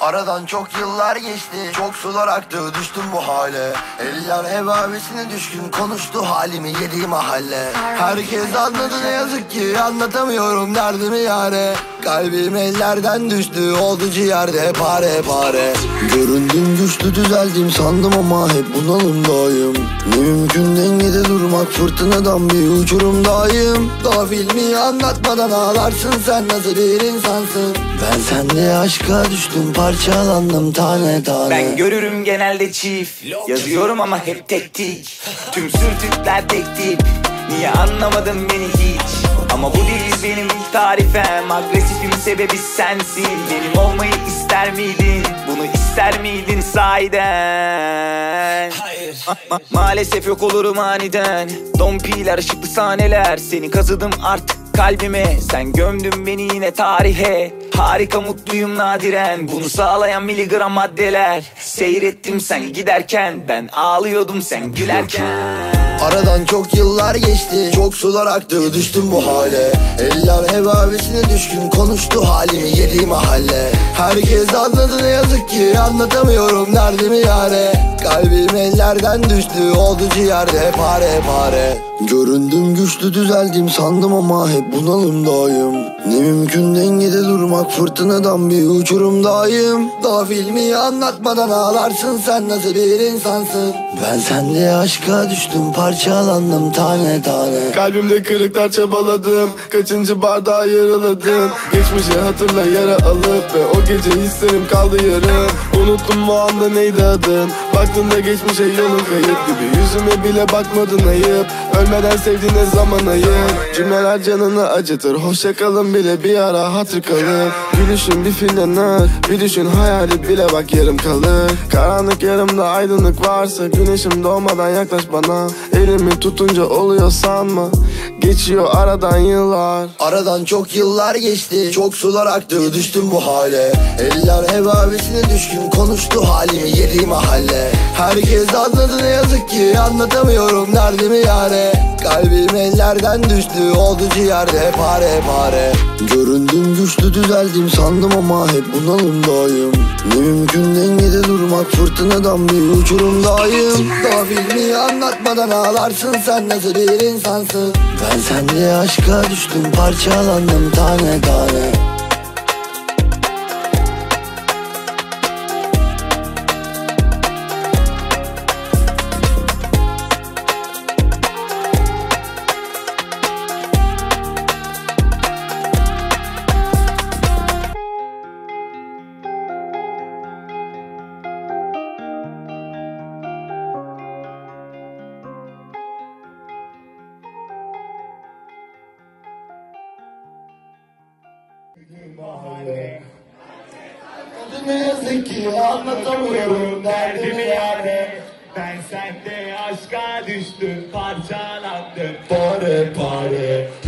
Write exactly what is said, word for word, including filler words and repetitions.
Aradan çok yıllar geçti, çok sular aktı, düştüm bu hale. Eller hevavesine düşkün, konuştu halimi yedi mahalle. Herkes anladı ne yazık ki, anlatamıyorum derdimi yâre. Kalbim ellerden düştü, oldu ciğerde pare pare. Göründüm güçlü, düzeldim sandım ama hep bunalımdayım. Ne mümkün dengede durmak, fırtınadan bir uçurumdayım. Daha filmi anlatmadan ağlarsın, sen nasıl bir insansın? Ben sende aşka düştüm, parçalandım tane tane. Ben görürüm genelde çift, yazıyorum ama hep tek tik. Tüm sürtükler tek tip, niye anlamadın beni hiç? Ama bu değil benim ilk tarifem, agresifim sebebi sensin. Benim olmayı ister miydin, bunu ister miydin sahiden? Hayır, ma ma maalesef yok olurum aniden. Dompiler, ışıklı sahneler, seni kazıdım artık kalbime. Sen gömdün beni yine tarihe. Harika mutluyum nadiren, bunu sağlayan miligram maddeler. Seyrettim sen giderken, ben ağlıyordum sen gülerken. Aradan çok yıllar geçti, çok sular aktı, düştüm bu hale. Eller hevavesine düşkün, konuştu halimi yedi mahalle. Herkes anladı ne yazık ki, anlatamıyorum derdimi yâre. Kalbim ellerden düştü, oldu ciğerde pare pare. Göründüm güçlü, düzeldim sandım ama hep bunalımdayım. Ne mümkün dengede durmak, fırtınadan bir uçurumdayım. Daha filmi anlatmadan ağlarsın, sen nasıl bir insansın? Ben sende aşka düştüm, parçalandım tane tane. Kalbimde kırıklar çabaladım, kaçıncı bardağı yaraladım. Geçmişi hatırla yara alıp ve o gece hislerim kaldı yarım. Unuttum bu anda neydi adın, baktığında geçmişe yolun kayıp gibi. Yüzüme bile bakmadın ayıp, ölmeden sevdiğine zaman ayır. Cümleler canını acıtır, hoşça kalın bile bir ara hatır kalır. Gülüşün bir filmlenir, bir düşün hayali bile bak yarım kalır. Karanlık yarımda aydınlık varsa, güneşim doğmadan yaklaş bana. Elimi tutunca oluyor sanma, geçiyor aradan yıllar. Aradan çok yıllar geçti, çok sular aktı, düştüm bu hale. Eller hevavesine düşkün, konuştu halimi yedi mahalle. Herkes anladı ne yazık ki, anlatamıyorum derdimi yâre. Kalbim ellerden düştü, oldu ciğerde pare pare. Göründüm güçlü, düzeldim sandım ama hep bunalımdayım. Ne mümkün dengede durmak, fırtınadan bir uçurumdayım. Daha filmi anlatmadan ağlarsın, sen nasıl bir insansın? Ben sende aşka düştüm, parçalandım tane tane. Ne yazık ki anlatamıyorum derdimi yâre. Ben sende aşka düştüm, parçalandım Pare pare.